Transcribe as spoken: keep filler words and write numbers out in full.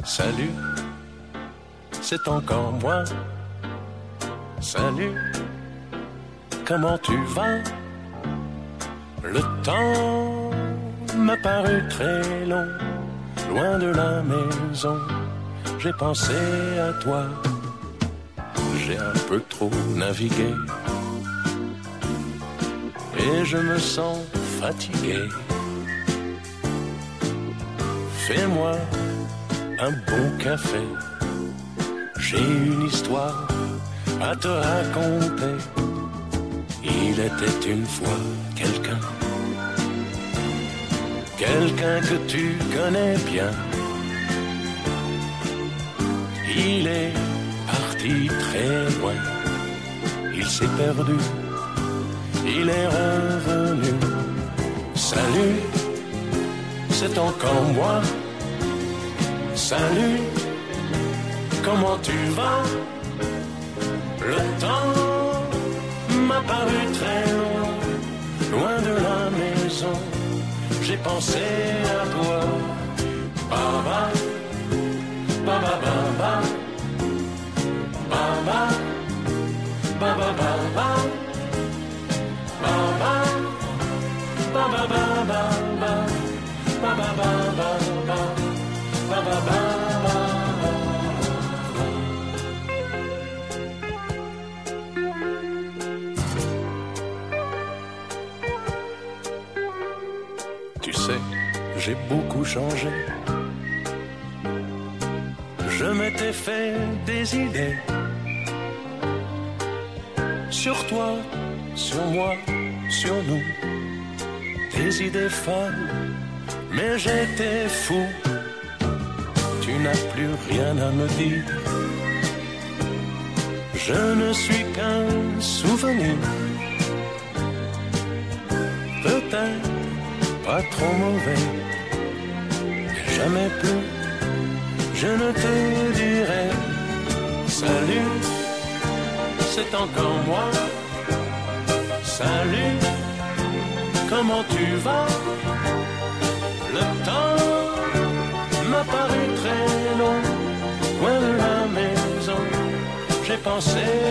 Salut, c'est encore moi. Salut, comment tu vas? Le temps m'a paru très long, loin de la maison. J'ai pensé à toi, j'ai un peu trop navigué et je me sens fatigué. Fais-moi un bon café, j'ai une histoire à te raconter. Il était une fois quelqu'un, quelqu'un que tu connais bien. Il est parti très loin, il s'est perdu, il est revenu. Salut, c'est encore moi. Salut, comment tu vas? Le temps m'a paru très long, loin de la maison. J'ai pensé à toi. Baba, baba, baba, baba, baba, baba, baba, baba, baba, baba, baba, baba, baba. Tu sais, j'ai beaucoup changé. Je m'étais fait des idées sur toi, sur moi, sur nous. Des idées folles, mais j'étais fou. Tu n'as plus rien à me dire. Je ne suis qu'un souvenir. Peut-être pas trop mauvais, mais jamais plus. Je ne te dirai salut, c'est encore moi. Salut, comment tu vas? Le temps m'a paru très long, loin de la maison. J'ai pensé